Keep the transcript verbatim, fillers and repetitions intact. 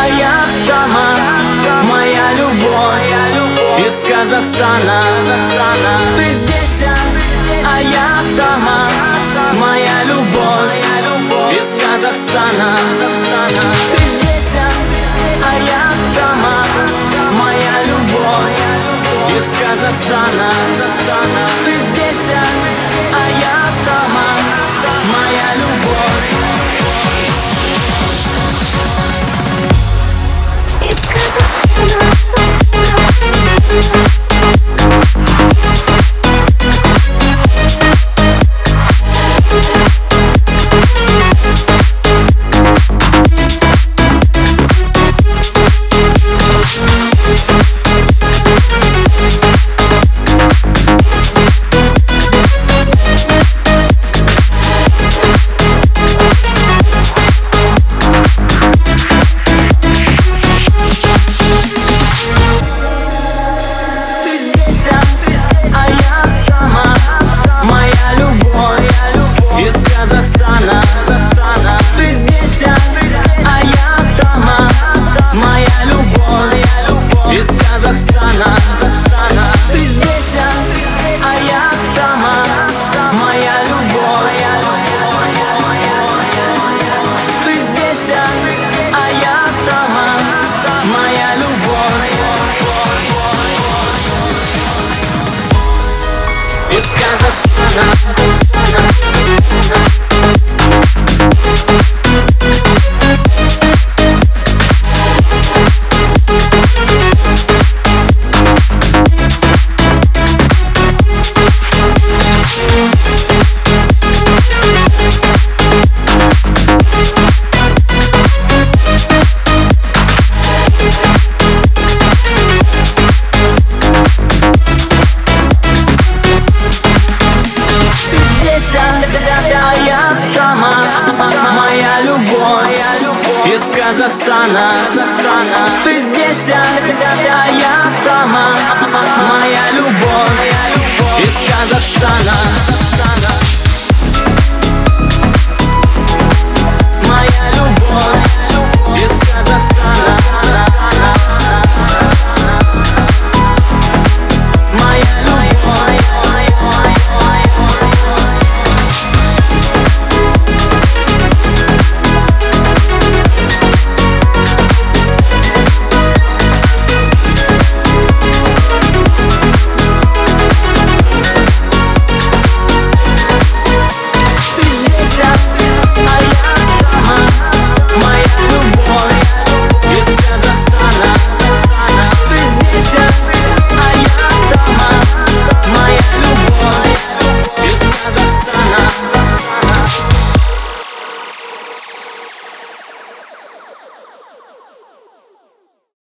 я Тома, моя любовь из Казахстана. Ты здесь, а я Тома, моя любовь из Казахстана. Ты здесь, а я Тома, моя любовь из Казахстана. Ты здесь, а я Тома, моя любовь из Казахстана. моя любовь из Казахстана. Ты здесь, а я Тома, моя любовь из Казахстана.